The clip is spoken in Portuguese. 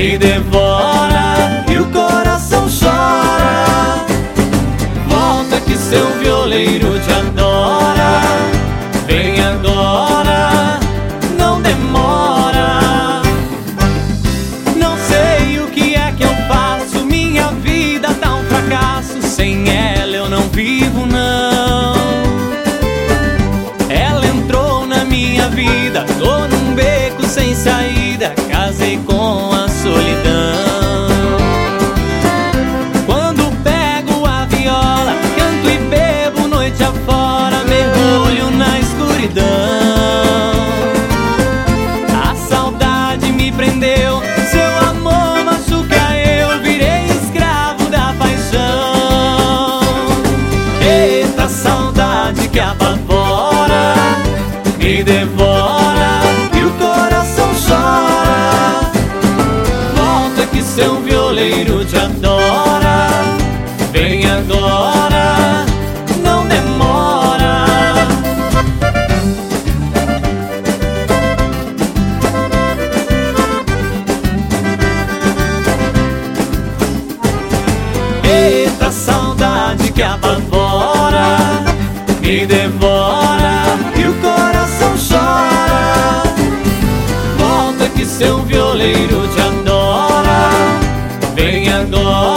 me devora e o coração chora. Volta que seu violeiro te adora. Vem agora, não demora. Não sei o que é que eu faço, minha vida tá um fracasso. Sem ela eu não vivo não. Ela entrou na minha vida, tô num beco sem saída, casei com a solidão. Quando pego a viola, canto e bebo noite afora, mergulho na escuridão. A saudade me prendeu, seu amor machuca, eu virei escravo da paixão. Eita saudade que apavora, me devora e o coração chora. Volta que seu violeiro te adora. Vem agora, não demora. Eita saudade que apavora, me devora e o coração chora. Volta que seu violeiro te adora. Vem agora.